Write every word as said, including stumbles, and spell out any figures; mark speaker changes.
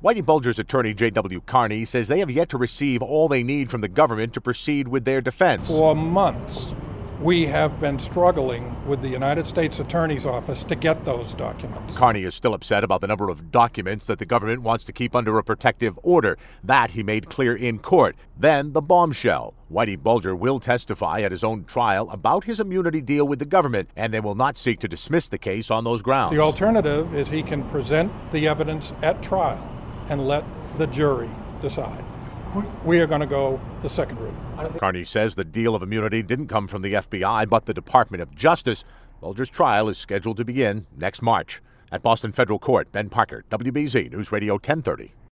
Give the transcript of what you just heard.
Speaker 1: Whitey Bulger's attorney, J W. Carney, says they have yet to receive all they need from the government to proceed with their defense.
Speaker 2: For months, we have been struggling with the United States Attorney's Office to get those documents.
Speaker 1: Carney is still upset about the number of documents that the government wants to keep under a protective order. That he made clear in court. Then the bombshell. Whitey Bulger will testify at his own trial about his immunity deal with the government, and they will not seek to dismiss the case on those grounds.
Speaker 2: The alternative is he can present the evidence at trial and let the jury decide. We are going to go the second route.
Speaker 1: Carney says the deal of immunity didn't come from the F B I, but the Department of Justice. Bulger's trial is scheduled to begin next March. At Boston Federal Court, Ben Parker, W B Z News Radio ten thirty.